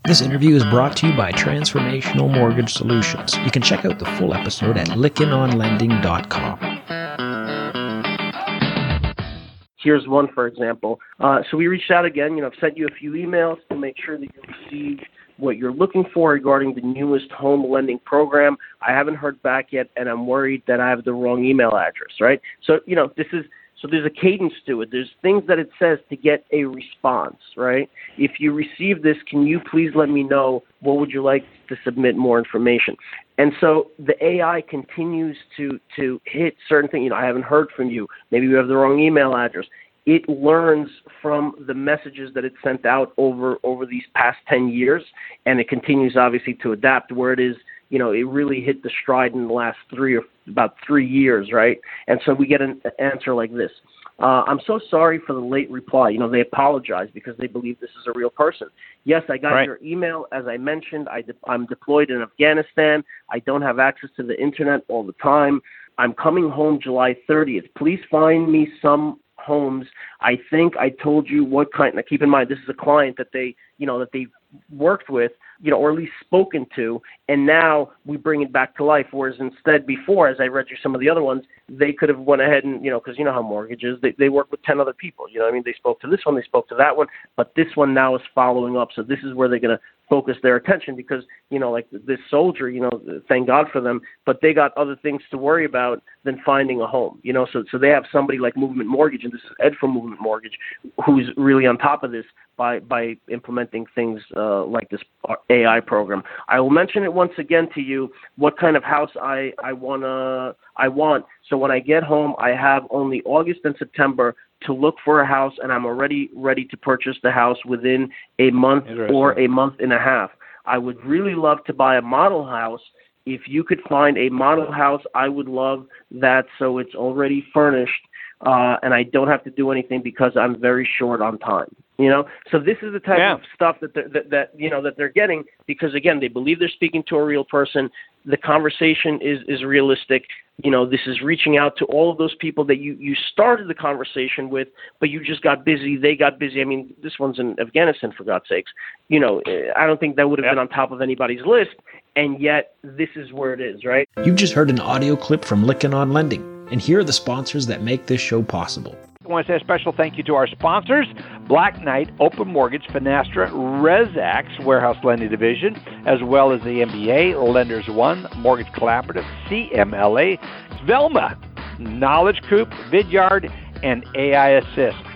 This interview is brought to you by Transformational Mortgage Solutions. You can check out the full episode at LickenOnLending.com. Here's one, for example. So we reached out again. I've sent you a few emails to make sure that you receive what you're looking for regarding the newest home lending program. I haven't heard back yet, and I'm worried that I have the wrong email address, right? So, So there's a cadence to it. There's things that it says to get a response, right? If you receive this, can you please let me know what would you like to submit more information? And so the AI continues to hit certain things. I haven't heard from you. Maybe you have the wrong email address. It learns from the messages that it sent out over these past 10 years, and it continues obviously to adapt where it is. It really hit the stride in the last about 3 years, right? And so we get an answer like this. I'm so sorry for the late reply. They apologize because they believe this is a real person. Yes, I got your email. As I mentioned, I'm deployed in Afghanistan. I don't have access to the internet all the time. I'm coming home July 30th. Please find me some homes. I think I told you what kind. Now, keep in mind, this is a client that they worked with, or at least spoken to, and now we bring it back to life. Whereas instead before, as I read you some of the other ones, they could have went ahead and, because you know how mortgages, they work with 10 other people. They spoke to this one, they spoke to that one, but this one now is following up. So this is where they're going to focus their attention because, like this soldier, thank God for them, but they got other things to worry about than finding a home, so they have somebody like Movement Mortgage, and this is Ed from Movement Mortgage, who's really on top of this by implementing things like this AI program. I will mention it once again to you, what kind of house I want. So when I get home, I have only August and September to look for a house, and I'm already ready to purchase the house within a month or a month and a half. I would really love to buy a model house. If you could find a model house, I would love that, so it's already furnished, and I don't have to do anything because I'm very short on time. So this is the type of stuff that they're getting because, again, they believe they're speaking to a real person. The conversation is realistic. This is reaching out to all of those people that you started the conversation with, but you just got busy. They got busy. I mean, this one's in Afghanistan, for God's sakes. I don't think that would have been on top of anybody's list, and yet this is where it is, right? You just heard an audio clip from Lykken on Lending, and here are the sponsors that make this show possible. I want to say a special thank you to our sponsors, Black Knight, Open Mortgage, Finastra, ResAx, Warehouse Lending Division, as well as the MBA, Lenders One, Mortgage Collaborative, CMLA, Velma, Knowledge Coop, Vidyard, and AI Assist.